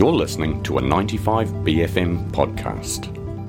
You're listening to a 95BFM podcast.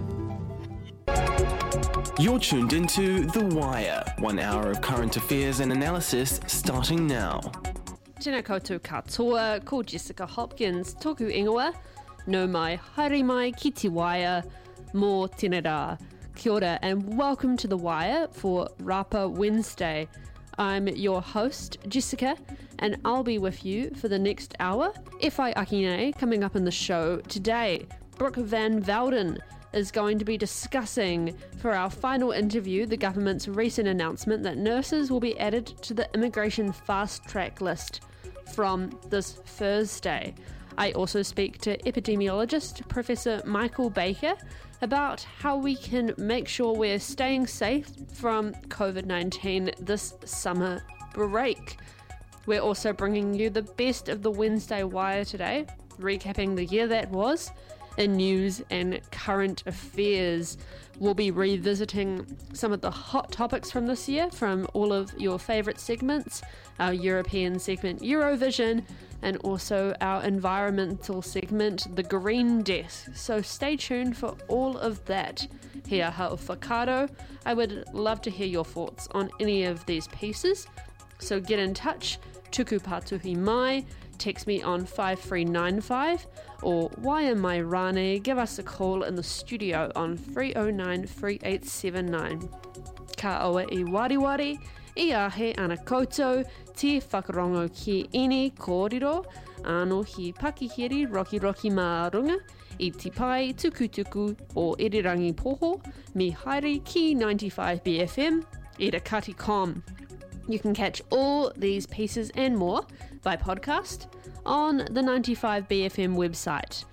You're tuned into The Wire, 1 hour of current affairs and analysis starting now. Tēnā koutou katoa, ko Jessica Hopkins, tōku ingoa, no mai, haere mai, ki te Wire, mō tēnā rā. Kia ora and welcome to The Wire for Rapa Wednesday. I'm your host, Jessica, and I'll be with you for the next hour. Whai Akine, coming up in the show today, Brooke Van Velden is going to be discussing for our final interview the government's recent announcement that nurses will be added to the immigration fast-track list from this Thursday. I also speak to epidemiologist Professor Michael Baker about how we can make sure we're staying safe from COVID-19 this summer break. We're also bringing you the best of the Wednesday Wire today, recapping the year that was in news and current affairs. We'll be revisiting some of the hot topics from this year from all of your favourite segments, our European segment Eurovision, and also our environmental segment, The Green Desk. So stay tuned for all of that. Here hau whakaaro. I would love to hear your thoughts on any of these pieces. So get in touch, tuku pātuhi mai, text me on 5395, or Waya Mai Rane, give us a call in the studio on 309 3879. Ka aua I wariwari, I ahe ana koutou, te whakarongo ki eni kōrero, ano hi pakihiri roki mārunga, I te pai tukutuku o Irirangi Poho, mi haere ki 95BFM, ira kati com. You can catch all these pieces and more by podcast on the 95BFM website,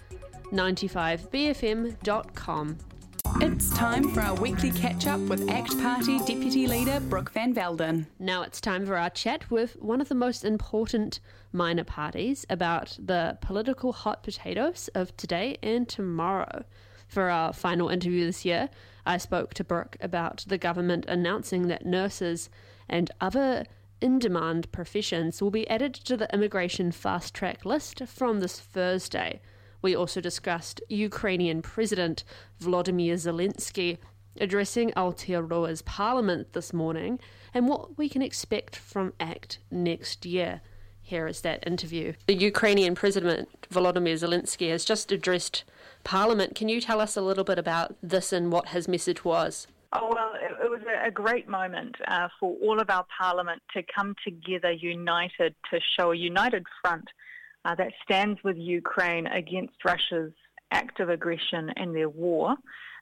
95bfm.com. It's time for our weekly catch-up with ACT Party Deputy Leader Brooke Van Velden. Now it's time for our chat with one of the most important minor parties about the political hot potatoes of today and tomorrow. For our final interview this year, I spoke to Brooke about the government announcing that nurses and other in-demand professions will be added to the immigration fast-track list from this Thursday. We also discussed Ukrainian President Volodymyr Zelensky addressing Aotearoa's parliament this morning and what we can expect from ACT next year. Here is that interview. The Ukrainian President Volodymyr Zelensky has just addressed Parliament. Can you tell us a little bit about this and what his message was? Oh, well, it was a great moment for all of our Parliament to come together united to show a united front that stands with Ukraine against Russia's act of aggression and their war.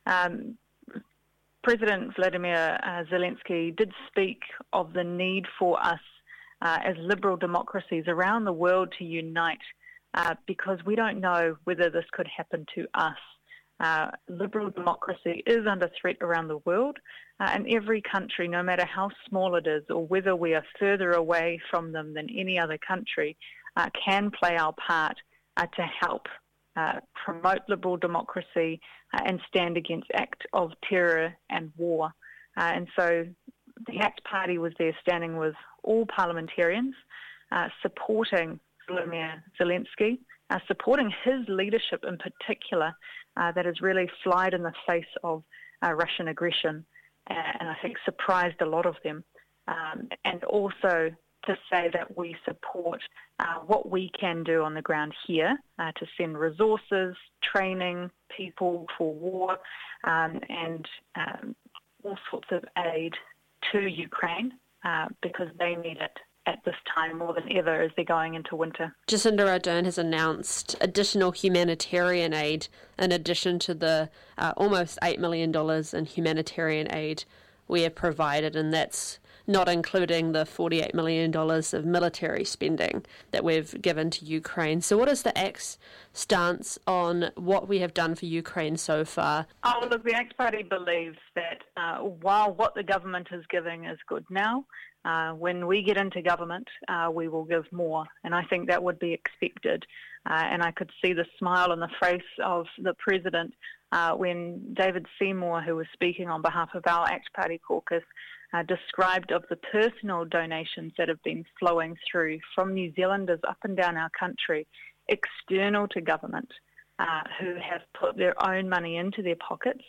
President Vladimir Zelensky did speak of the need for us as liberal democracies around the world to unite because we don't know whether this could happen to us. Liberal democracy is under threat around the world, and every country, no matter how small it is or whether we are further away from them than any other country, can play our part to help promote liberal democracy and stand against acts of terror and war. And so the ACT Party was there standing with all parliamentarians, supporting Volodymyr Zelensky, supporting his leadership in particular that has really flied in the face of Russian aggression and I think surprised a lot of them. And also to say that we support what we can do on the ground here to send resources, training, people for war, and all sorts of aid to Ukraine because they need it at this time more than ever as they're going into winter. Jacinda Ardern has announced additional humanitarian aid in addition to the almost $8 million in humanitarian aid we have provided, and that's not including the $48 million of military spending that we've given to Ukraine. So what is the ACT's stance on what we have done for Ukraine so far? Oh, look, the ACT Party believes that while what the government is giving is good now, when we get into government, we will give more. And I think that would be expected. And I could see the smile on the face of the President when David Seymour, who was speaking on behalf of our ACT Party caucus, described of the personal donations that have been flowing through from New Zealanders up and down our country external to government who have put their own money into their pockets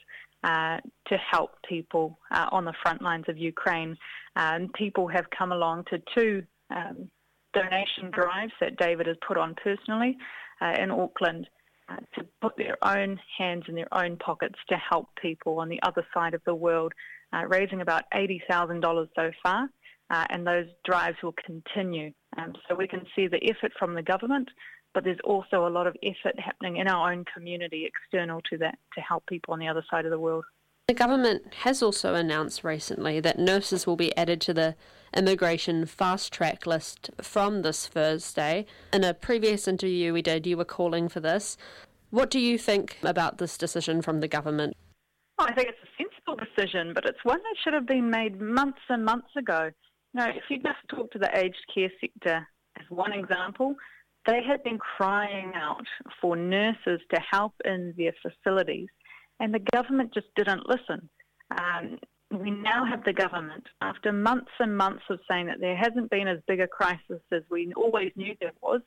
to help people on the front lines of Ukraine. People have come along to two donation drives that David has put on personally in Auckland to put their own hands in their own pockets to help people on the other side of the world, raising about $80,000 so far, and those drives will continue. So we can see the effort from the government, but there's also a lot of effort happening in our own community external to that to help people on the other side of the world. The government has also announced recently that nurses will be added to the immigration fast-track list from this Thursday. In a previous interview we did, you were calling for this. What do you think about this decision from the government? I think it's a sensible decision, but it's one that should have been made months and months ago. You know, if you just talk to the aged care sector as one example, they had been crying out for nurses to help in their facilities, and the government just didn't listen. We now have the government, after months and months of saying that there hasn't been as big a crisis as we always knew there was,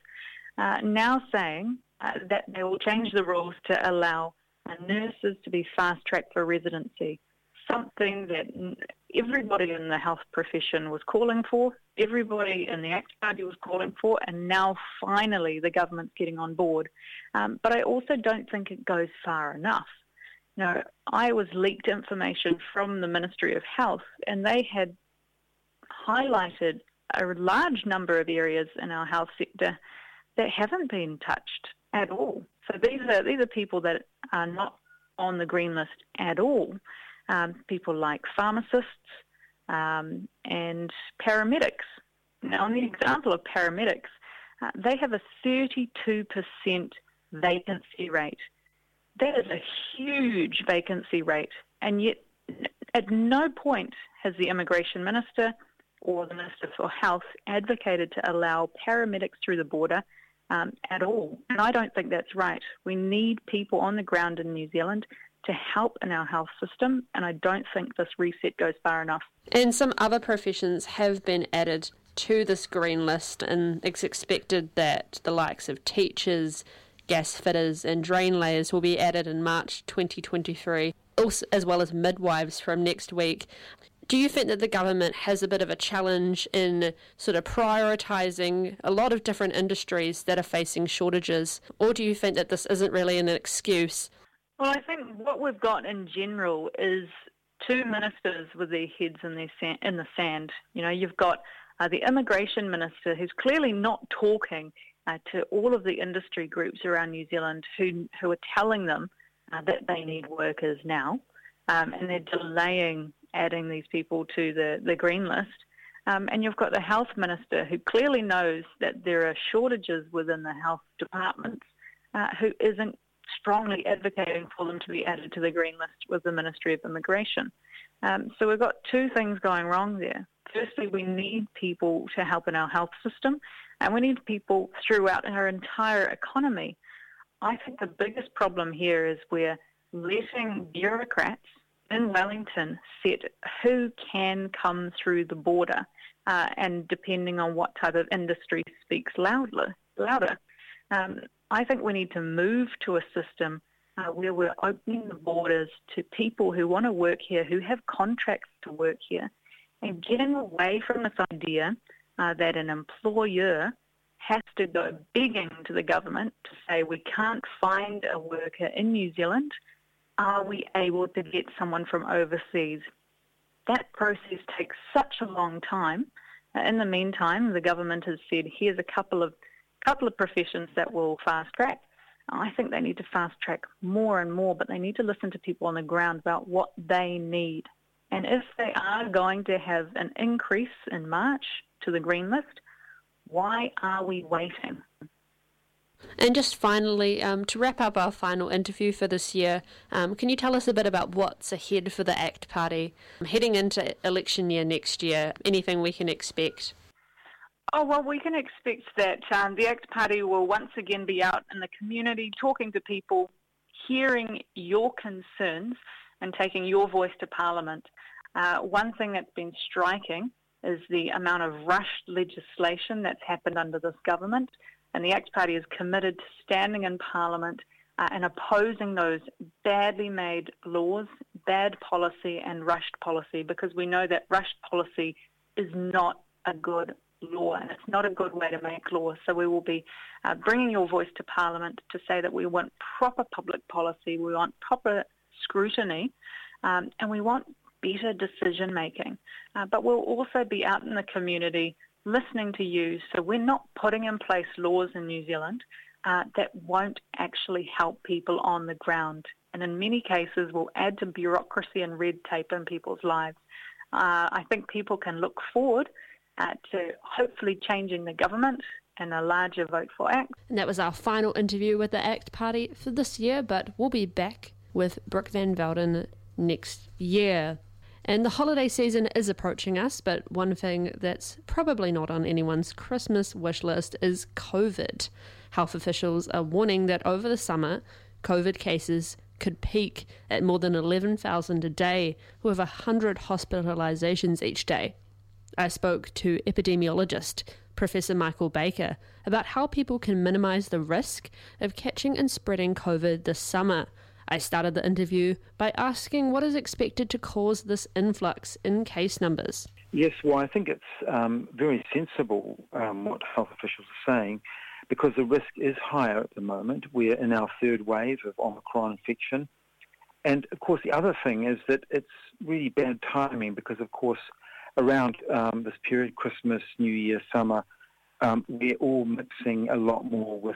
now saying that they will change the rules to allow nurses to be fast-tracked for residency, something that everybody in the health profession was calling for, everybody in the ACT Party was calling for, and now finally the government's getting on board. But I also don't think it goes far enough. You know, I was leaked information from the Ministry of Health, and they had highlighted a large number of areas in our health sector that haven't been touched at all. So these are people that are not on the green list at all. People like pharmacists and paramedics. Now, on the example of paramedics, they have a 32% vacancy rate. That is a huge vacancy rate, and yet at no point has the Immigration Minister or the Minister for Health advocated to allow paramedics through the border at all. And I don't think that's right. We need people on the ground in New Zealand to help in our health system, and I don't think this reset goes far enough. And some other professions have been added to this green list, and it's expected that the likes of teachers, gas fitters and drain layers will be added in March 2023, also, as well as midwives from next week. Do you think that the government has a bit of a challenge in sort of prioritising a lot of different industries that are facing shortages, or do you think that this isn't really an excuse? Well, I think what we've got in general is two ministers with their heads in the sand. You know, you've got the Immigration Minister, who's clearly not talking to all of the industry groups around New Zealand who are telling them that they need workers now, and they're delaying adding these people to the green list. And you've got the Health Minister, who clearly knows that there are shortages within the health departments, who isn't strongly advocating for them to be added to the green list with the Ministry of Immigration. So we've got two things going wrong there. Firstly, we need people to help in our health system, and we need people throughout our entire economy. I think the biggest problem here is we're letting bureaucrats in Wellington set who can come through the border, and depending on what type of industry speaks louder. I think we need to move to a system where we're opening the borders to people who want to work here, who have contracts to work here, and getting away from this idea that an employer has to go begging to the government to say, we can't find a worker in New Zealand. Are we able to get someone from overseas? That process takes such a long time. In the meantime, the government has said, here's a couple of professions that will fast track. I think they need to fast track more and more, but they need to listen to people on the ground about what they need. And if they are going to have an increase in March to the green list, why are we waiting? And just finally, to wrap up our final interview for this year, can you tell us a bit about what's ahead for the ACT Party heading into election year next year? Anything we can expect? Oh, well, we can expect that the ACT Party will once again be out in the community, talking to people, hearing your concerns and taking your voice to Parliament. One thing that's been striking is the amount of rushed legislation that's happened under this government. And the ACT Party is committed to standing in Parliament and opposing those badly made laws, bad policy and rushed policy, because we know that rushed policy is not a good law and it's not a good way to make law. So we will be bringing your voice to Parliament to say that we want proper public policy, we want proper scrutiny, and we want better decision making. But we'll also be out in the community listening to you. So we're not putting in place laws in New Zealand that won't actually help people on the ground. And in many cases will add to bureaucracy and red tape in people's lives. I think people can look forward to hopefully changing the government and a larger vote for ACT. And that was our final interview with the ACT Party for this year, but we'll be back with Brooke Van Velden next year. And the holiday season is approaching us, but one thing that's probably not on anyone's Christmas wish list is COVID. Health officials are warning that over the summer, COVID cases could peak at more than 11,000 a day, with 100 hospitalizations each day. I spoke to epidemiologist Professor Michael Baker about how people can minimise the risk of catching and spreading COVID this summer. I started the interview by asking what is expected to cause this influx in case numbers. Yes, well, I think it's very sensible what health officials are saying, because the risk is higher at the moment. We're in our third wave of Omicron infection. And, of course, the other thing is that it's really bad timing because, of course, around this period, Christmas, New Year, summer, we're all mixing a lot more with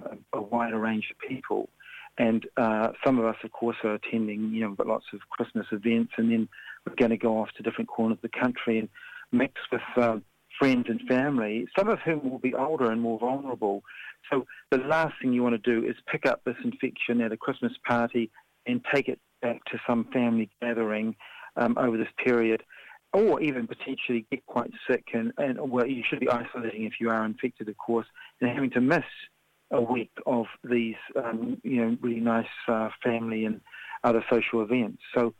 a wider range of people. And some of us, of course, are attending, we've got lots of Christmas events, and then we're going to go off to different corners of the country and mix with friends and family, some of whom will be older and more vulnerable. So the last thing you want to do is pick up this infection at a Christmas party and take it back to some family gathering over this period, or even potentially get quite sick. And well, you should be isolating if you are infected, of course, and having to miss a week of these, really nice family and other social events. So,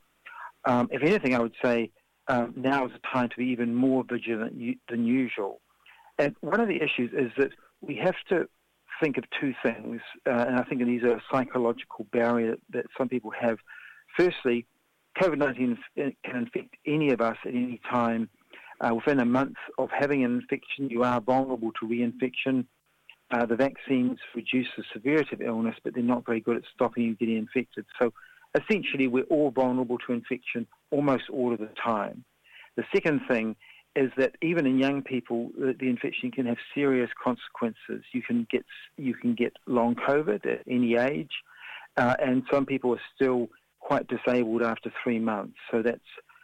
if anything, I would say now is the time to be even more vigilant than usual. And one of the issues is that we have to think of two things, and I think these are a psychological barrier that some people have. Firstly, COVID-19 can infect any of us at any time. Within a month of having an infection, you are vulnerable to reinfection. The vaccines reduce the severity of illness, but they're not very good at stopping you getting infected. So essentially, we're all vulnerable to infection almost all of the time. The second thing is that even in young people, the infection can have serious consequences. You can get long COVID at any age, and some people are still quite disabled after 3 months. So that's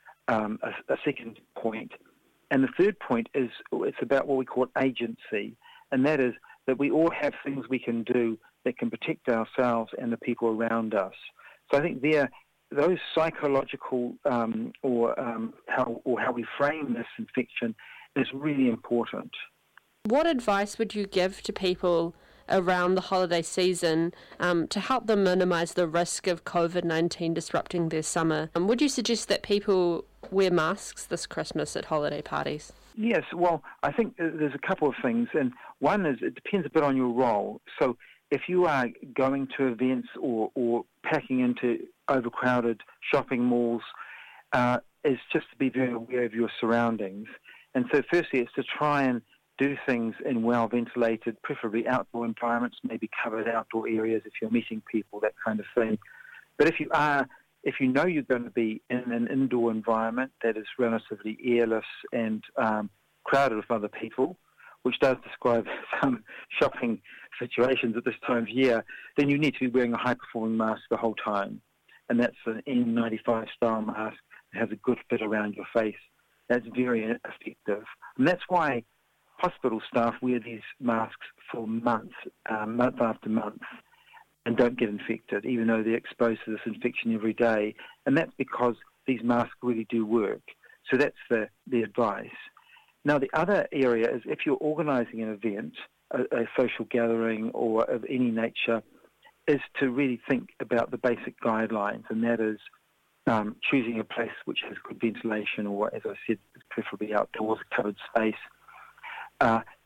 a second point. And the third point is it's about what we call agency, and that is that we all have things we can do that can protect ourselves and the people around us. So I think those psychological or how we frame this infection is really important. What advice would you give to people around the holiday season to help them minimise the risk of COVID-19 disrupting their summer? Would you suggest that people wear masks this Christmas at holiday parties? Yes, well, I think there's a couple of things, and one is it depends a bit on your role. So if you are going to events or packing into overcrowded shopping malls, is just to be very aware of your surroundings. And so firstly, it's to try and do things in well-ventilated, preferably outdoor environments, maybe covered outdoor areas if you're meeting people, that kind of thing. But if you know you're going to be in an indoor environment that is relatively airless and crowded with other people, which does describe some shopping situations at this time of year, then you need to be wearing a high-performing mask the whole time. And that's an N95 style mask that has a good fit around your face. That's very effective. And that's why hospital staff wear these masks for month after month, and don't get infected, even though they're exposed to this infection every day. And that's because these masks really do work. So that's the advice. Now, the other area is if you're organising an event, a social gathering or of any nature, is to really think about the basic guidelines, and that is choosing a place which has good ventilation or, as I said, preferably outdoors, covered space.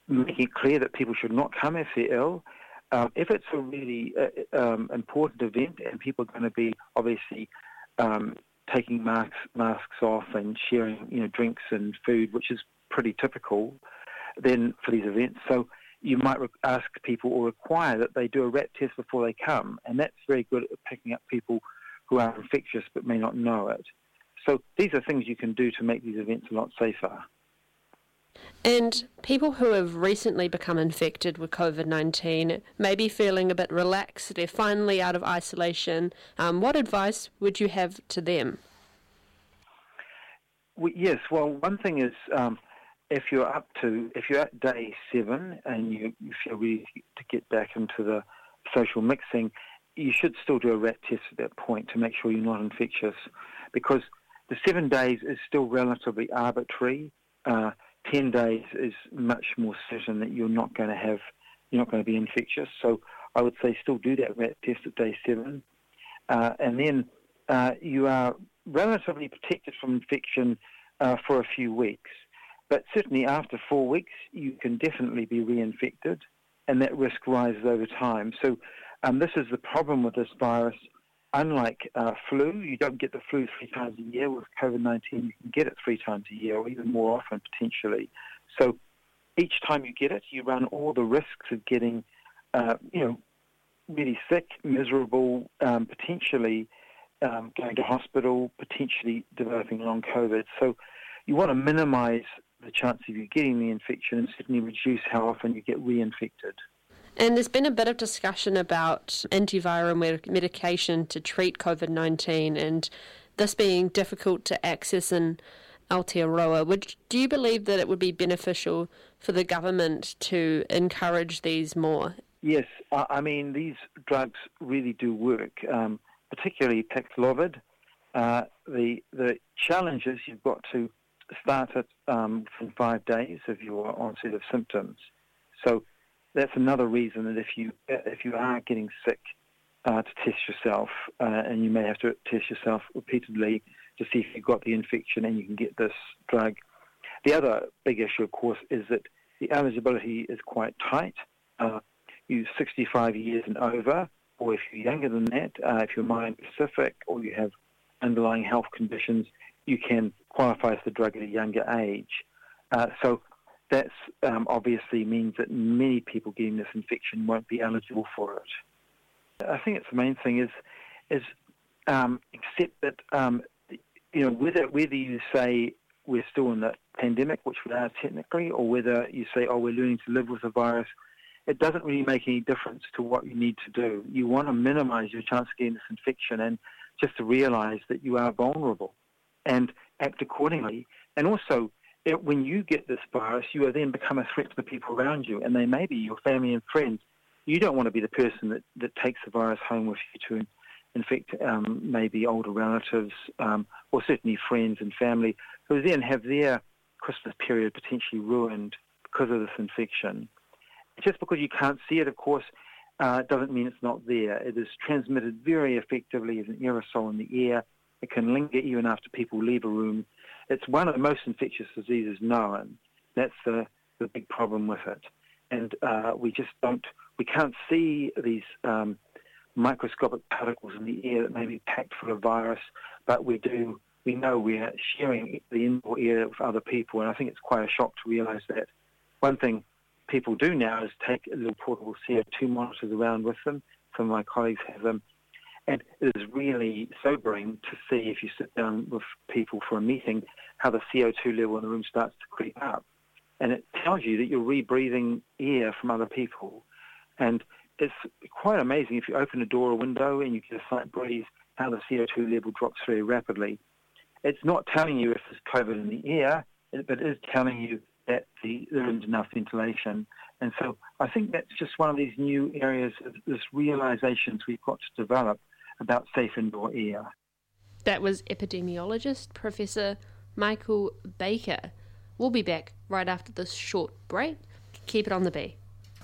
making it clear that people should not come if they're ill. If it's a really important event and people are going to be obviously taking masks off and sharing, drinks and food, which is pretty typical then for these events. So you might ask people or require that they do a RAT test before they come, and that's very good at picking up people who are infectious but may not know it. So these are things you can do to make these events a lot safer. And people who have recently become infected with COVID-19 may be feeling a bit relaxed. They're finally out of isolation. What advice would you have to them? Yes, well, one thing is if you're at day 7 and you feel ready to get back into the social mixing, you should still do a RAT test at that point to make sure you're not infectious, because the 7 days is still relatively arbitrary. 10 days is much more certain that you're not going to be infectious. So I would say still do that RAT test at day 7. And then you are relatively protected from infection for a few weeks. But certainly after 4 weeks, you can definitely be reinfected, and that risk rises over time. So this is the problem with this virus. Unlike flu, you don't get the flu 3 times a year. With COVID-19, you can get it 3 times a year, or even more often potentially. So each time you get it, you run all the risks of getting, really sick, miserable, potentially going to hospital, potentially developing long COVID. So you want to minimise the chance of you getting the infection and certainly reduce how often you get reinfected. And there's been a bit of discussion about antiviral medication to treat COVID-19 and this being difficult to access in Aotearoa. Do you believe that it would be beneficial for the government to encourage these more? Yes, I mean, these drugs really do work, particularly Paxlovid. The challenge is you've got to start it within 5 days of your onset of symptoms. So that's another reason that if you are getting sick, to test yourself, and you may have to test yourself repeatedly to see if you've got the infection and you can get this drug. The other big issue, of course, is that the eligibility is quite tight. You're 65 years and over, or if you're younger than that, if you're mind-specific or you have underlying health conditions, you can qualify for the drug at a younger age. So that obviously means that many people getting this infection won't be eligible for it. I think it's the main thing is accept that whether you say we're still in the pandemic, which we are technically, or whether you say we're learning to live with the virus, it doesn't really make any difference to what you need to do. You want to minimise your chance of getting this infection, and just to realise that you are vulnerable and act accordingly. And also, when you get this virus, you are then become a threat to the people around you, and they may be your family and friends. You don't want to be the person that takes the virus home with you to infect maybe older relatives or certainly friends and family who then have their Christmas period potentially ruined because of this infection. Just because you can't see it, of course, doesn't mean it's not there. It is transmitted very effectively as an aerosol in the air. It can linger even after people leave a room. It's one of the most infectious diseases known. That's the big problem with it. And we can't see these microscopic particles in the air that may be packed full of virus, but we know we're sharing the indoor air with other people, and I think it's quite a shock to realise that. One thing people do now is take little portable CO2 monitors around with them. Some of my colleagues have them. And it is really sobering to see, if you sit down with people for a meeting, how the CO2 level in the room starts to creep up. And it tells you that you're rebreathing air from other people. And it's quite amazing if you open a door or window and you get a slight breeze, how the CO2 level drops very rapidly. It's not telling you if there's COVID in the air, but it is telling you that there isn't enough ventilation. And so I think that's just one of these new areas of this realizations we've got to develop about safe indoor air. That was epidemiologist Professor Michael Baker. We'll be back right after this short break. Keep it on the B.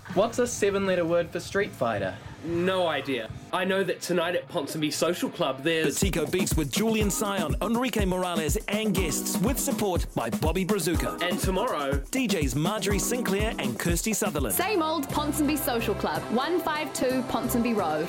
What's a 7-letter word for Street Fighter? No idea. I know that tonight at Ponsonby Social Club there's... The Tico Beats with Julian Sion, Enrique Morales and guests with support by Bobby Brazuca. And tomorrow... DJs Marjorie Sinclair and Kirsty Sutherland. Same old Ponsonby Social Club, 152 Ponsonby Road.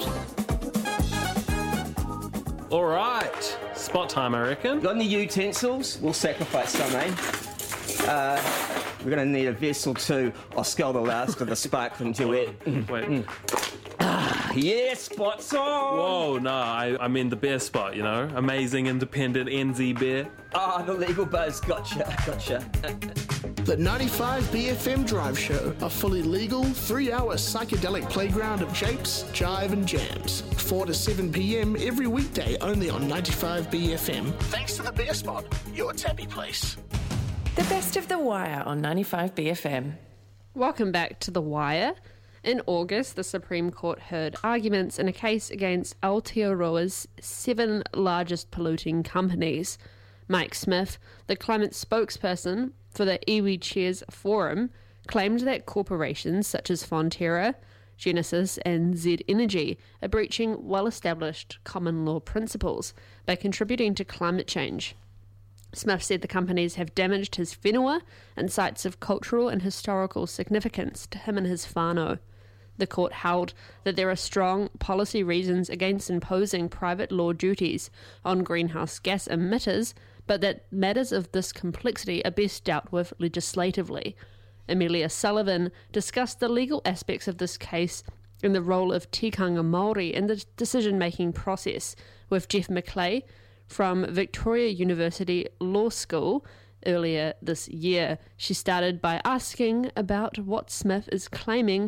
All right. Spot time, I reckon. Got any utensils? We'll sacrifice some, eh? We're going to need a vessel too. I'll scald the last of the sparkling duet. Wait. Yeah, spot on! Whoa, no, I mean the beer spot, you know? Amazing, independent NZ beer. The legal buzz. Gotcha. The 95 BFM Drive Show, a fully legal 3-hour psychedelic playground of japes, jive and jams. 4 to 7 p.m. every weekday only on 95 BFM. Thanks to the Beer Spot, your tappy place. The best of The Wire on 95 BFM. Welcome back to The Wire. In August, the Supreme Court heard arguments in a case against Aotearoa's 7 largest polluting companies. Mike Smith, the climate spokesperson for the Iwi Chairs Forum, claimed that corporations such as Fonterra, Genesis and Z Energy are breaching well-established common law principles by contributing to climate change. Smith said the companies have damaged his whenua and sites of cultural and historical significance to him and his whānau. The court held that there are strong policy reasons against imposing private law duties on greenhouse gas emitters, but that matters of this complexity are best dealt with legislatively. Amelia Sullivan discussed the legal aspects of this case and the role of tikanga Māori in the decision-making process with Jeff McClay from Victoria University Law School earlier this year. She started by asking about what Smith is claiming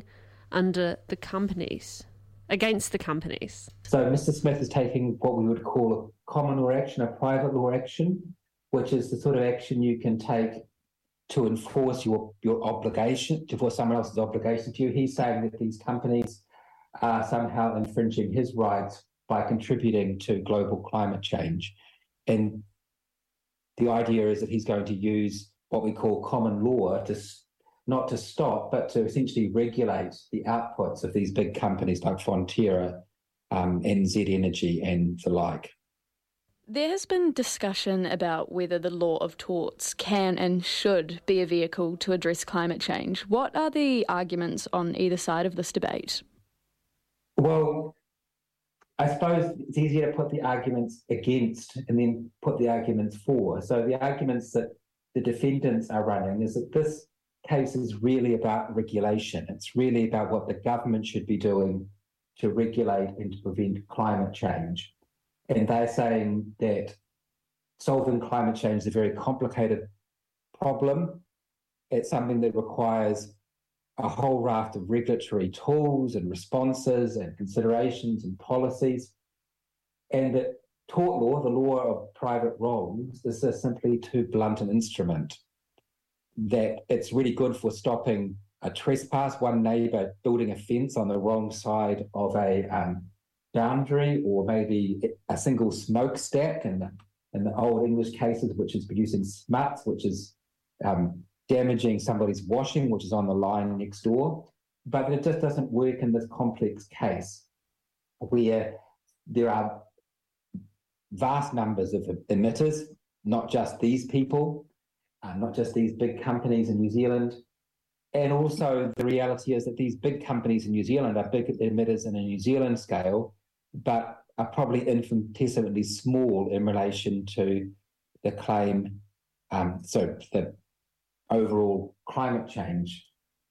against the companies. So Mr. Smith is taking what we would call a common law action, a private law action, which is the sort of action you can take to enforce your obligation, to enforce someone else's obligation to you. He's saying that these companies are somehow infringing his rights by contributing to global climate change. And the idea is that he's going to use what we call common law to not to stop, but to essentially regulate the outputs of these big companies like Fonterra, NZ Energy and the like. There has been discussion about whether the law of torts can and should be a vehicle to address climate change. What are the arguments on either side of this debate? Well, I suppose it's easier to put the arguments against and then put the arguments for. So the arguments that the defendants are running is that this case is really about regulation. It's really about what the government should be doing to regulate and to prevent climate change. And they're saying that solving climate change is a very complicated problem. It's something that requires a whole raft of regulatory tools and responses and considerations and policies. And that tort law, the law of private wrongs, is simply too blunt an instrument. That it's really good for stopping a trespass, one neighbour building a fence on the wrong side of a boundary, or maybe a single smokestack in the old English cases, which is producing smuts, which is damaging somebody's washing, which is on the line next door. But it just doesn't work in this complex case where there are vast numbers of emitters, not just these people, not just these big companies in New Zealand. And also the reality is that these big companies in New Zealand are big emitters in a New Zealand scale, but are probably infinitesimally small in relation to the claim, so the overall climate change.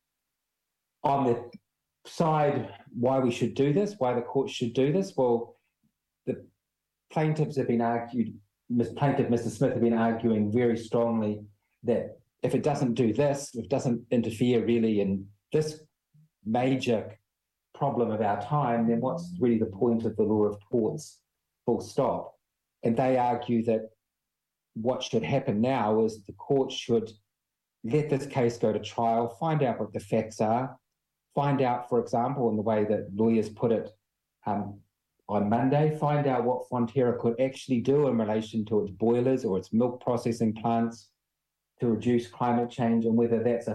On the side, why we should do this, why the court should do this, well, the plaintiffs have been plaintiff Mr. Smith have been arguing very strongly that if it doesn't do this, if it doesn't interfere really in this major problem of our time, then what's really the point of the law of torts, full stop? And they argue that what should happen now is the court should let this case go to trial, find out what the facts are, find out, for example, in the way that lawyers put it on Monday, find out what Fonterra could actually do in relation to its boilers or its milk processing plants to reduce climate change, and whether that's a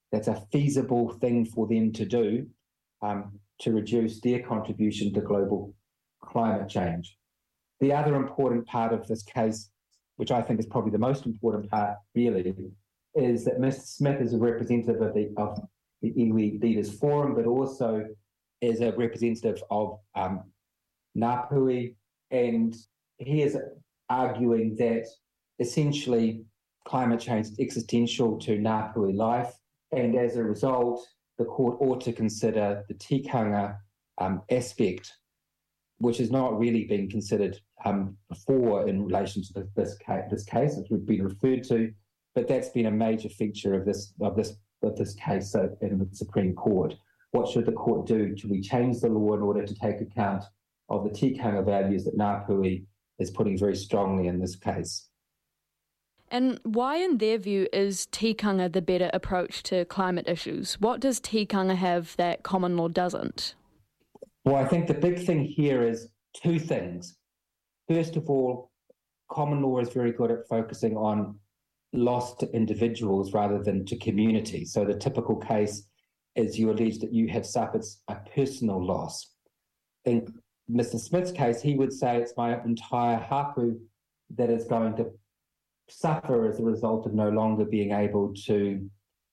that's a feasible thing for them to do to reduce their contribution to global climate change. The other important part of this case, which I think is probably the most important part really, is that Mr. Smith is a representative of the Iwi Leaders Forum, but also is a representative of Ngāpuhi, and he is arguing that essentially climate change is existential to Ngāpuhi life, and as a result, the court ought to consider the tikanga aspect, which has not really been considered before in relation to this case, which we've been referred to, but that's been a major feature of this case in the Supreme Court. What should the court do? Should we change the law in order to take account of the tikanga values that Ngāpuhi is putting very strongly in this case? And why, in their view, is tikanga the better approach to climate issues? What does tikanga have that common law doesn't? Well, I think the big thing here is two things. First of all, common law is very good at focusing on loss to individuals rather than to communities. So the typical case is you allege that you have suffered a personal loss. In Mr. Smith's case, he would say it's my entire hapu that is going to suffer as a result of no longer being able to,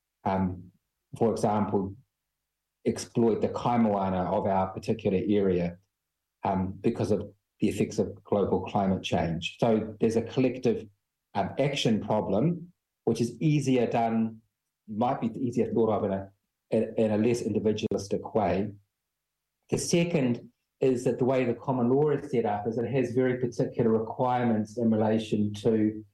for example, exploit the kaimoana of our particular area because of the effects of global climate change. So there's a collective action problem, which is easier done, might be easier thought of in a less individualistic way. The second is that the way the common law is set up is it has very particular requirements in relation to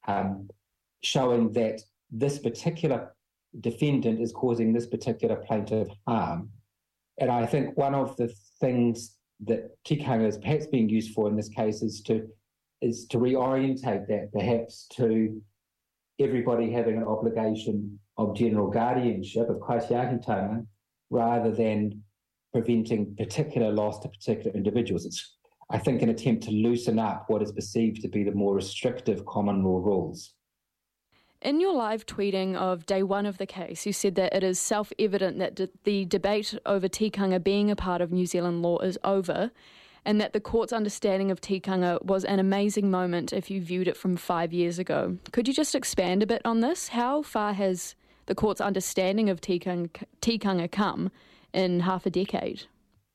showing that this particular defendant is causing this particular plaintiff harm. And I think one of the things that tikanga is perhaps being used for in this case is to reorientate that perhaps to everybody having an obligation of general guardianship, of kaitiakitanga, rather than preventing particular loss to particular individuals. It's, I think, an attempt to loosen up what is perceived to be the more restrictive common law rules. In your live tweeting of day one of the case, you said that it is self-evident that the debate over tikanga being a part of New Zealand law is over, and that the court's understanding of tikanga was an amazing moment if you viewed it from 5 years ago. Could you just expand a bit on this? How far has the court's understanding of tikanga come in half a decade?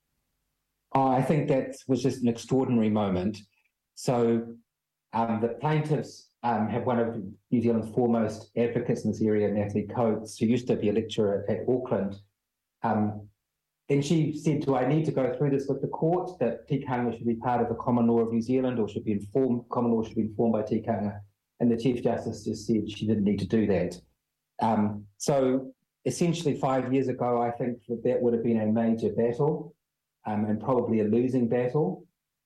I think that was just an extraordinary moment. So the plaintiffs have one of New Zealand's foremost advocates in this area, Natalie Coates, who used to be a lecturer at Auckland. And she said, do I need to go through this with the court, that tikanga should be part of the common law of New Zealand or should be informed, common law should be informed by tikanga? And the Chief Justice just said she didn't need to do that. So essentially 5 years ago, I think that would have been a major battle and probably a losing battle.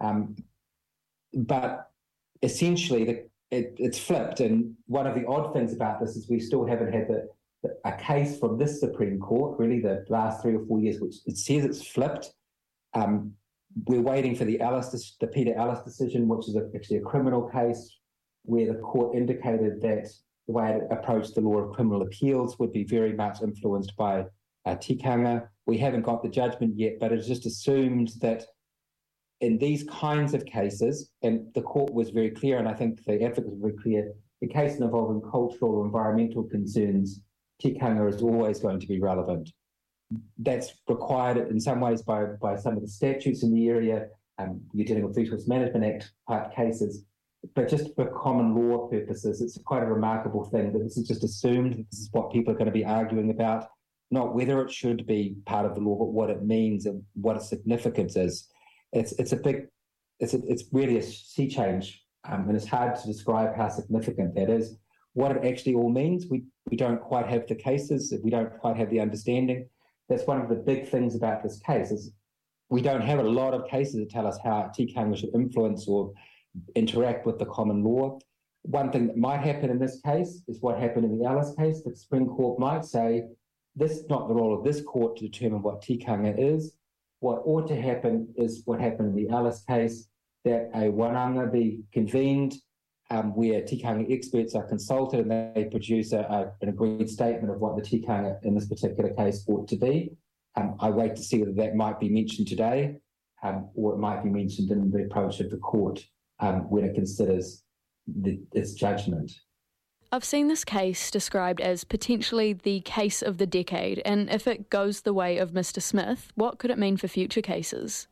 But essentially it's flipped. And one of the odd things about this is we still haven't had a case from this Supreme Court, really the last 3 or 4 years, which it says it's flipped. We're waiting for the Peter Ellis decision, which is actually a criminal case, where the court indicated that the way it approached the law of criminal appeals would be very much influenced by tikanga. We haven't got the judgment yet, but it's just assumed that in these kinds of cases, and the court was very clear, and I think the advocates were very clear, in cases involving cultural or environmental concerns, tikanga is always going to be relevant. That's required in some ways by some of the statutes in the area. You're dealing with Resource Management Act type cases, but just for common law purposes, it's quite a remarkable thing that this is just assumed that this is what people are going to be arguing about, not whether it should be part of the law, but what it means and what its significance is. It's really a sea change, and it's hard to describe how significant that is. What it actually all means, we don't quite have the cases, we don't quite have the understanding. That's one of the big things about this case, is we don't have a lot of cases that tell us how tikanga should influence or interact with the common law. One thing that might happen in this case is what happened in the Ellis case. The Supreme Court might say, this is not the role of this court to determine what tikanga is. What ought to happen is what happened in the Ellis case, that a wānanga be convened where tikanga experts are consulted and they produce an agreed statement of what the tikanga in this particular case ought to be. I wait to see whether that might be mentioned today or it might be mentioned in the approach of the court when it considers its judgment. I've seen this case described as potentially the case of the decade, and if it goes the way of Mr. Smith, what could it mean for future cases?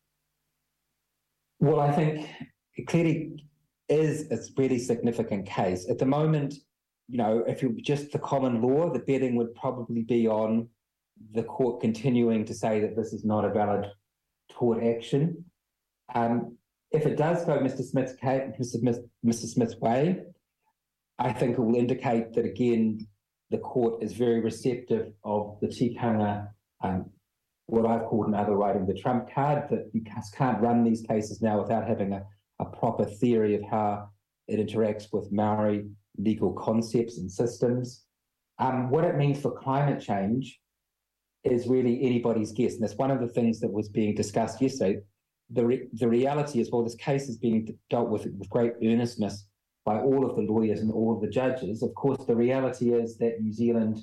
Well, I think it clearly is a really significant case. At the moment, if it were just the common law, the betting would probably be on the court continuing to say that this is not a valid tort action. If it does go Mr. Smith's way, I think it will indicate that, again, the court is very receptive of the tikanga, what I've called in other writing the trump card, that you can't run these cases now without having a proper theory of how it interacts with Maori legal concepts and systems. What it means for climate change is really anybody's guess. And that's one of the things that was being discussed yesterday. The reality is, this case is being dealt with great earnestness by all of the lawyers and all of the judges. Of course, the reality is that New Zealand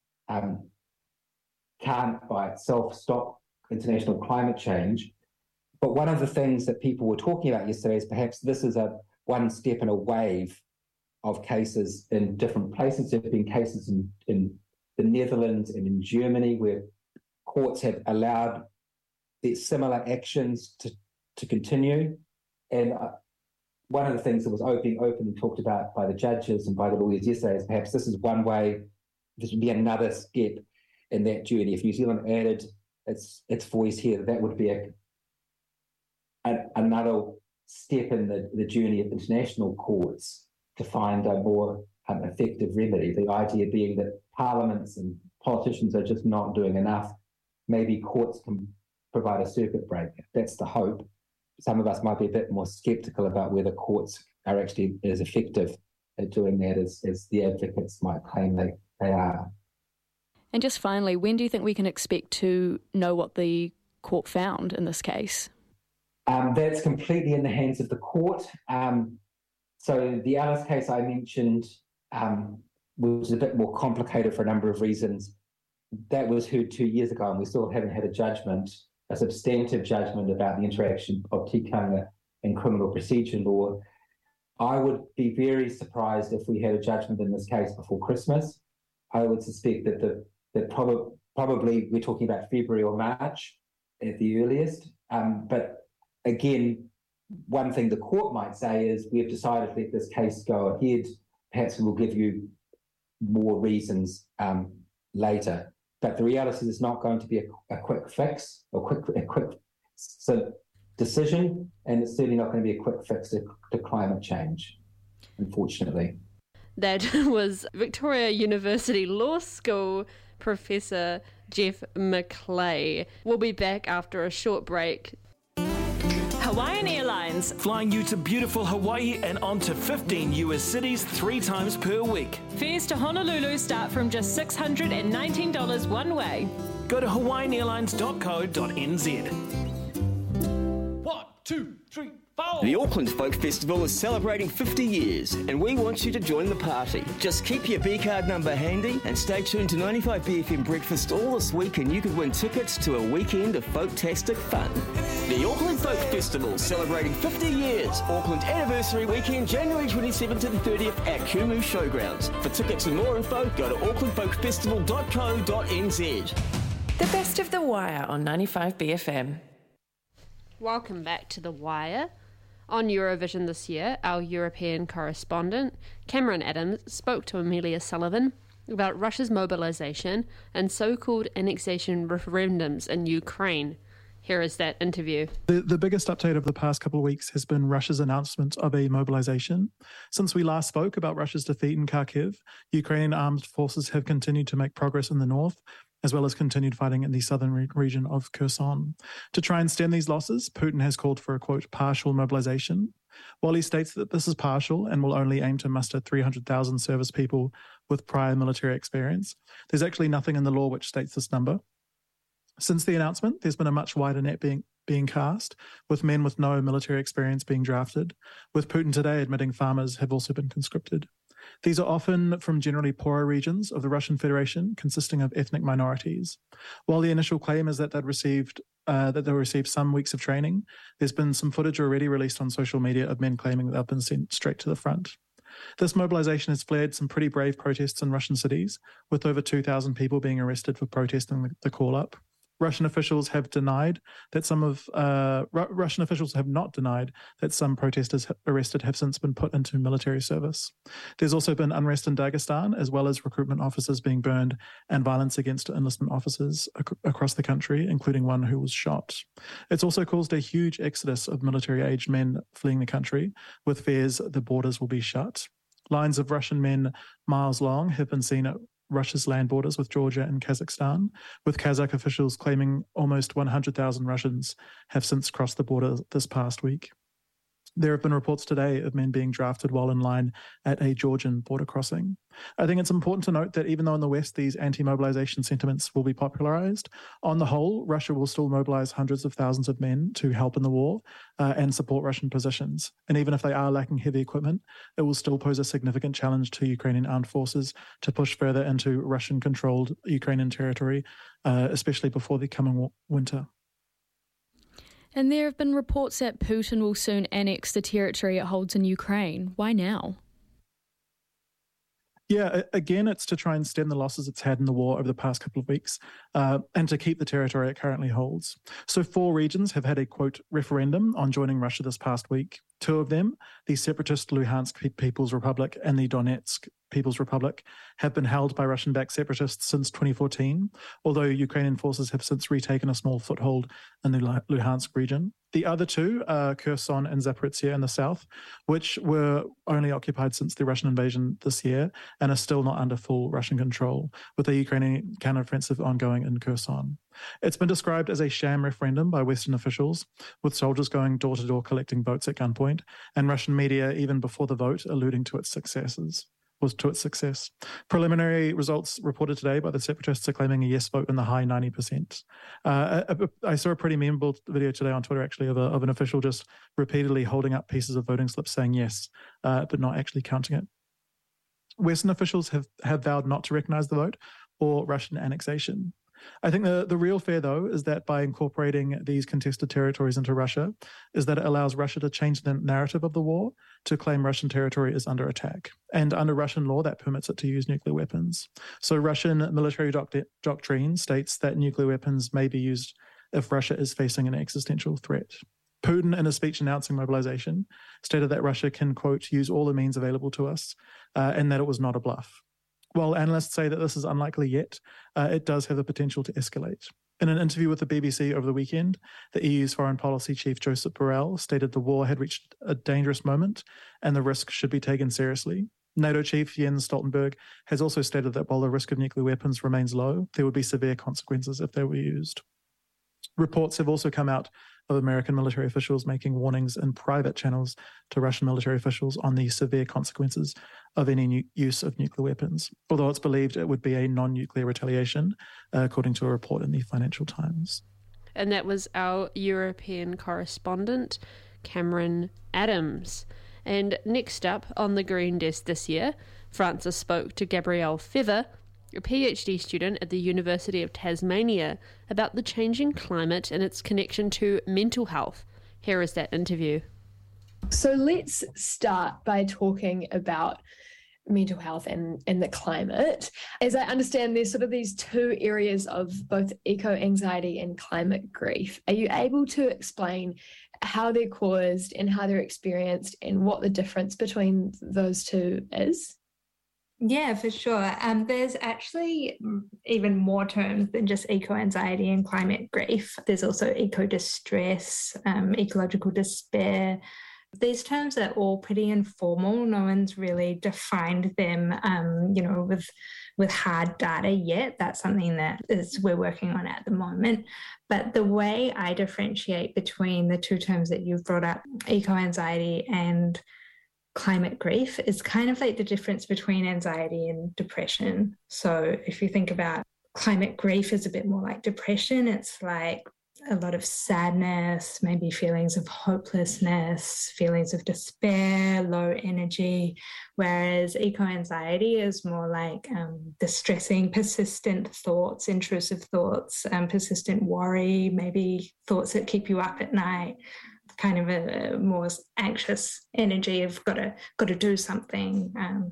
can't by itself stop international climate change. But one of the things that people were talking about yesterday is perhaps this is one step in a wave of cases in different places. There have been cases in the Netherlands and in Germany where courts have allowed similar actions to continue. And one of the things that was openly talked about by the judges and by the lawyers yesterday is perhaps this is one way, this would be another step in that journey. If New Zealand added its voice here, that would be another step in the journey of international courts to find a more effective remedy. The idea being that parliaments and politicians are just not doing enough. Maybe courts can provide a circuit breaker. That's the hope. Some of us might be a bit more sceptical about whether courts are actually as effective at doing that as the advocates might claim they are. And just finally, when do you think we can expect to know what the court found in this case? That's completely in the hands of the court. So the Alice case I mentioned was a bit more complicated for a number of reasons. That was heard 2 years ago, and we still haven't had a substantive judgment about the interaction of tikanga and criminal procedure law. I would be very surprised if we had a judgment in this case before Christmas. I would suspect that probably we're talking about February or March at the earliest. But again, one thing the court might say is we've decided to let this case go ahead. Perhaps we will give you more reasons later. But the reality is it's not going to be a quick fix or a quick decision, and it's certainly not going to be a quick fix to climate change, unfortunately. That was Victoria University Law School Professor Jeff Macleay. We'll be back after a short break. Hawaiian Airlines, flying you to beautiful Hawaii and on to 15 US cities 3 times per week. Fares to Honolulu start from just $619 one way. Go to hawaiianairlines.co.nz. 1, 2, 3, 4. The Auckland Folk Festival is celebrating 50 years and we want you to join the party. Just keep your B-card number handy and stay tuned to 95BFM Breakfast all this week and you could win tickets to a weekend of folk-tastic fun. The Auckland Folk Festival, celebrating 50 years. Auckland Anniversary Weekend, January 27th to the 30th at Kumu Showgrounds. For tickets and more info, go to aucklandfolkfestival.co.nz. The best of The Wire on 95BFM. Welcome back to The Wire. On Eurovision this year, our European correspondent, Cameron Adams, spoke to Amelia Sullivan about Russia's mobilisation and so-called annexation referendums in Ukraine. Here is that interview. The biggest update of the past couple of weeks has been Russia's announcement of a mobilisation. Since we last spoke about Russia's defeat in Kharkiv, Ukrainian armed forces have continued to make progress in the north, as well as continued fighting in the southern region of Kherson. To try and stem these losses, Putin has called for a, quote, partial mobilisation. While he states that this is partial and will only aim to muster 300,000 service people with prior military experience, there's actually nothing in the law which states this number. Since the announcement, there's been a much wider net being being cast, with men with no military experience being drafted, with Putin today admitting farmers have also been conscripted. These are often from generally poorer regions of the Russian Federation, consisting of ethnic minorities. While the initial claim is that they'll receive some weeks of training, there's been some footage already released on social media of men claiming that they've been sent straight to the front. This mobilization has flared some pretty brave protests in Russian cities, with over 2,000 people being arrested for protesting the call-up. Russian officials have denied that Russian officials have not denied that some protesters arrested have since been put into military service. There's also been unrest in Dagestan, as well as recruitment officers being burned and violence against enlistment officers across the country, including one who was shot. It's also caused a huge exodus of military-aged men fleeing the country, with fears the borders will be shut. Lines of Russian men miles long have been seen at Russia's land borders with Georgia and Kazakhstan, with Kazakh officials claiming almost 100,000 Russians have since crossed the border this past week. There have been reports today of men being drafted while in line at a Georgian border crossing. I think it's important to note that even though in the West these anti-mobilization sentiments will be popularized, on the whole, Russia will still mobilize hundreds of thousands of men to help in the war and support Russian positions. And even if they are lacking heavy equipment, it will still pose a significant challenge to Ukrainian armed forces to push further into Russian-controlled Ukrainian territory, especially before the coming winter. And there have been reports that Putin will soon annex the territory it holds in Ukraine. Why now? Yeah, again, it's to try and stem the losses it's had in the war over the past couple of weeks and to keep the territory it currently holds. So 4 regions have had a, quote, referendum on joining Russia this past week. 2 of them, the separatist Luhansk People's Republic and the Donetsk People's Republic, have been held by Russian-backed separatists since 2014, although Ukrainian forces have since retaken a small foothold in the Luhansk region. The other 2 are Kherson and Zaporizhzhia in the south, which were only occupied since the Russian invasion this year and are still not under full Russian control, with a Ukrainian counteroffensive ongoing in Kherson. It's been described as a sham referendum by Western officials, with soldiers going door-to-door collecting votes at gunpoint, and Russian media, even before the vote, alluding to its success. Preliminary results reported today by the separatists are claiming a yes vote in the high 90%. I saw a pretty memorable video today on Twitter, actually, of an official just repeatedly holding up pieces of voting slips saying yes, but not actually counting it. Western officials have vowed not to recognize the vote or Russian annexation. I think the real fear, though, is that by incorporating these contested territories into Russia, is that it allows Russia to change the narrative of the war to claim Russian territory is under attack. And under Russian law, that permits it to use nuclear weapons. So Russian military doctrine states that nuclear weapons may be used if Russia is facing an existential threat. Putin, in a speech announcing mobilization, stated that Russia can, quote, use all the means available to us, and that it was not a bluff. While analysts say that this is unlikely yet, it does have the potential to escalate. In an interview with the BBC over the weekend, the EU's foreign policy chief Josep Borrell stated the war had reached a dangerous moment and the risk should be taken seriously. NATO chief Jens Stoltenberg has also stated that while the risk of nuclear weapons remains low, there would be severe consequences if they were used. Reports have also come out of American military officials making warnings in private channels to Russian military officials on the severe consequences of any use of nuclear weapons, although it's believed it would be a non-nuclear retaliation, according to a report in the Financial Times. And that was our European correspondent, Cameron Adams. And next up on the Green Desk this year, Francis spoke to Gabrielle Feather, a PhD student at the University of Tasmania, about the changing climate and its connection to mental health. Here is that interview. So let's start by talking about mental health and the climate. As I understand, there's sort of these 2 areas of both eco-anxiety and climate grief. Are you able to explain how they're caused and how they're experienced and what the difference between those 2 is? Yeah, for sure. There's actually even more terms than just eco-anxiety and climate grief. There's also eco-distress, ecological despair. These terms are all pretty informal. No one's really defined them, with hard data yet. That's something that we're working on at the moment. But the way I differentiate between the 2 terms that you've brought up, eco-anxiety and climate grief, is kind of like the difference between anxiety and depression. So if you think about climate grief as a bit more like depression, it's like a lot of sadness, maybe feelings of hopelessness, feelings of despair, low energy, whereas eco-anxiety is more like distressing, persistent thoughts, intrusive thoughts, persistent worry, maybe thoughts that keep you up at night, kind of a more anxious energy of got to do something,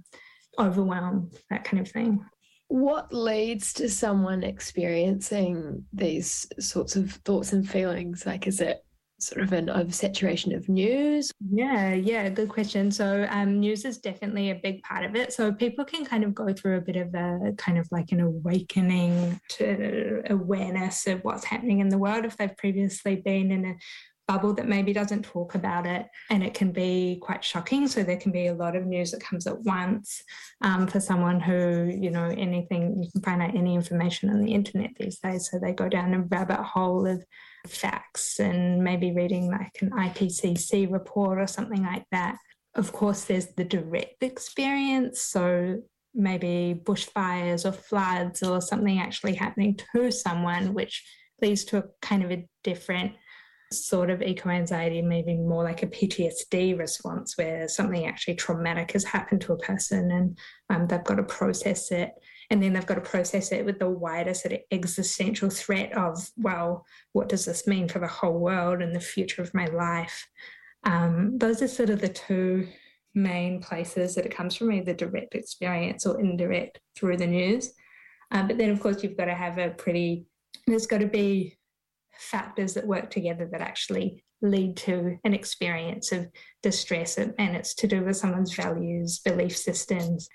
overwhelm, that kind of thing. What leads to someone experiencing these sorts of thoughts and feelings? Like, is it sort of an oversaturation of news? Yeah, good question. So news is definitely a big part of it. So people can kind of go through a bit of a kind of like an awakening to awareness of what's happening in the world if they've previously been in a bubble that maybe doesn't talk about it, and it can be quite shocking. So there can be a lot of news that comes at once for someone who, you can find out any information on the internet these days. So they go down a rabbit hole of facts and maybe reading like an IPCC report or something like that. Of course, there's the direct experience. So maybe bushfires or floods or something actually happening to someone, which leads to a kind of a different sort of eco-anxiety, maybe more like a PTSD response where something actually traumatic has happened to a person and they've got to process it. And then they've got to process it with the wider sort of existential threat of, well, what does this mean for the whole world and the future of my life? Those are sort of the two main places that it comes from, either direct experience or indirect through the news. But then, of course, you've got to have there's got to be factors that work together that actually lead to an experience of distress, and it's to do with someone's values, belief systems.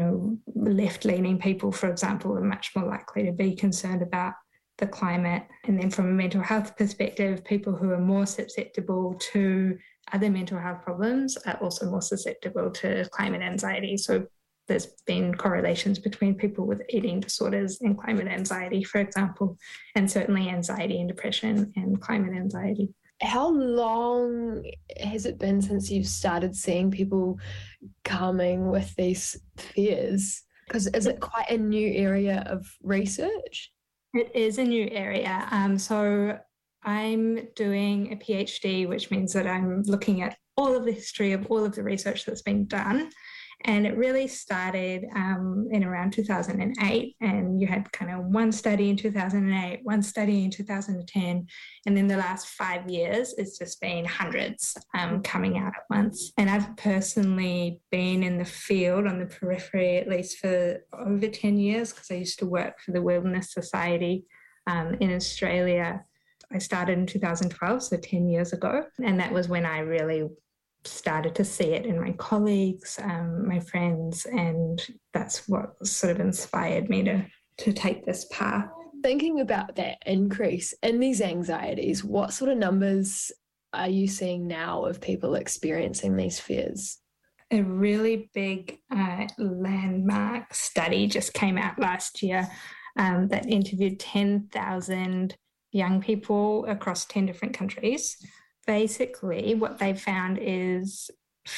Left-leaning people, for example, are much more likely to be concerned about the climate. And then from a mental health perspective, people who are more susceptible to other mental health problems are also more susceptible to climate anxiety. So there's been correlations between people with eating disorders and climate anxiety, for example, and certainly anxiety and depression and climate anxiety. How long has it been since you've started seeing people coming with these fears? Because is it quite a new area of research? It is a new area. So I'm doing a PhD, which means that I'm looking at all of the history of all of the research that's been done. And it really started in around 2008, and you had kind of one study in 2008, one study in 2010, and then the last 5 years it's just been hundreds coming out at once. And I've personally been in the field on the periphery at least for over 10 years because I used to work for the Wilderness Society in Australia. I started in 2012, so 10 years ago, and that was when I really started to see it in my colleagues, my friends, and that's what sort of inspired me to take this path. Thinking about that increase in these anxieties, what sort of numbers are you seeing now of people experiencing these fears? A really big landmark study just came out last year that interviewed 10,000 young people across 10 different countries. Basically, what they found is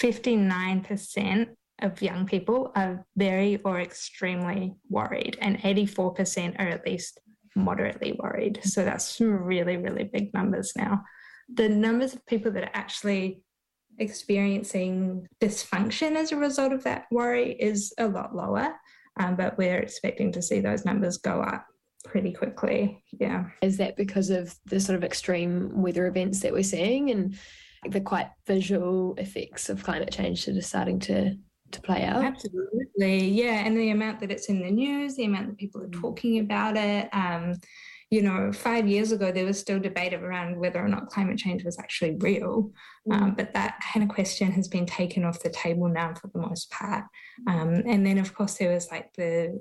59% of young people are very or extremely worried, and 84% are at least moderately worried. So that's some really, really big numbers now. The numbers of people that are actually experiencing dysfunction as a result of that worry is a lot lower, but we're expecting to see those numbers go up pretty quickly. Yeah. Is that because of the sort of extreme weather events that we're seeing and the quite visual effects of climate change that are starting to play out? Absolutely. Yeah. And the amount that it's in the news, the amount that people are talking about it. 5 years ago, there was still debate around whether or not climate change was actually real. But that kind of question has been taken off the table now for the most part. And then, of course, there was like the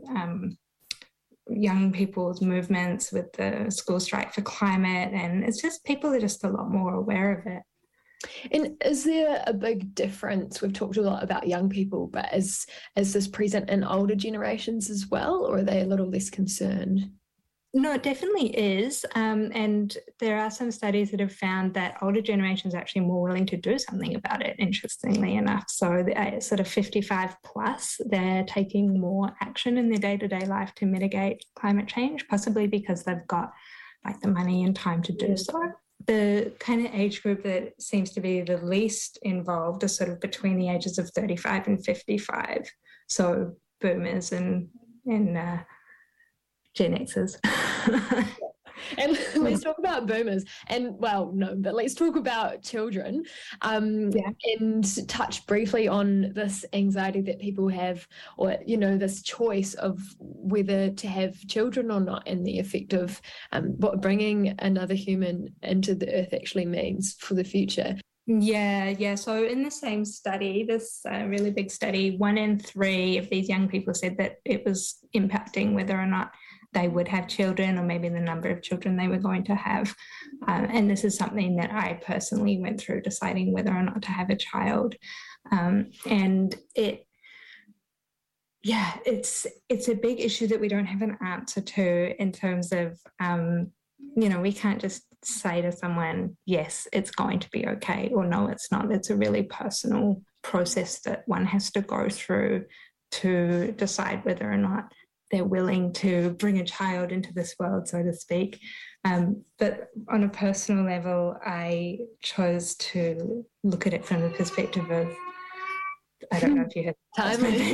young people's movements with the school strike for climate, and it's just people are just a lot more aware of it. And is there a big difference? We've talked a lot about young people, but is this present in older generations as well, or are they a little less concerned? No, it definitely is. And there are some studies that have found that older generations are actually more willing to do something about it, interestingly enough. So sort of 55 plus, they're taking more action in their day-to-day life to mitigate climate change, possibly because they've got like the money and time to do so. The kind of age group that seems to be the least involved is sort of between the ages of 35 and 55. So boomers and Gen Xers. And let's talk about boomers but let's talk about children and touch briefly on this anxiety that people have, or, this choice of whether to have children or not, and the effect of what bringing another human into the earth actually means for the future. Yeah. So in the same study, this really big study, 1 in 3 of these young people said that it was impacting whether or not they would have children, or maybe the number of children they were going to have. And this is something that I personally went through, deciding whether or not to have a child. And it's a big issue that we don't have an answer to, in terms of, we can't just say to someone, yes, it's going to be okay, or no, it's not. It's a really personal process that one has to go through to decide whether or not they're willing to bring a child into this world, so to speak. But on a personal level, I chose to look at it from the perspective of, I don't know if you had time.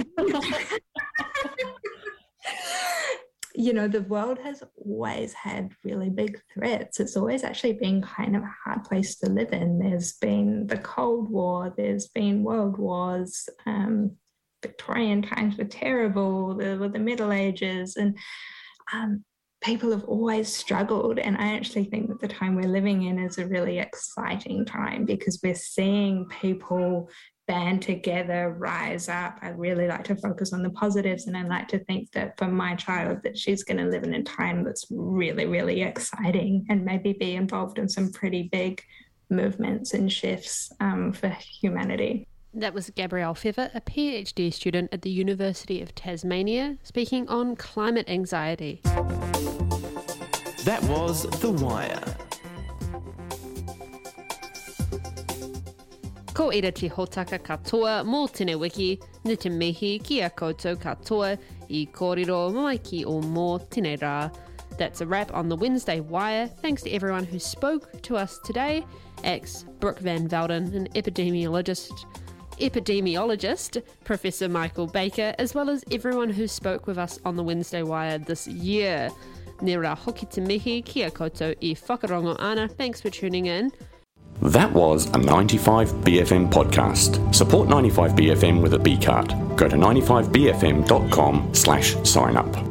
The world has always had really big threats. It's always actually been kind of a hard place to live in. There's been the Cold War, there's been world wars, Victorian times were terrible, there were the Middle Ages, and people have always struggled. And I actually think that the time we're living in is a really exciting time, because we're seeing people band together, rise up. I really like to focus on the positives, and I like to think that for my child, that she's going to live in a time that's really, really exciting, and maybe be involved in some pretty big movements and shifts for humanity. That was Gabrielle Feather, a PhD student at the University of Tasmania, speaking on climate anxiety. That was The Wire. Ko ira te hotaka katoa mō tēnei wiki, ni te mihi ki a koutou katoa I kōrero mai ki o mō tēnei rā. That's a wrap on the Wednesday Wire. Thanks to everyone who spoke to us today. Brooke Van Velden, an epidemiologist, Professor Michael Baker, as well as everyone who spoke with us on the Wednesday Wire this year. Ne rā hoki te mihi kia koutou I whakarongo ana. Thanks for tuning in. That was a 95BFM podcast. Support 95BFM with a B card. Go to 95BFM.com/sign up.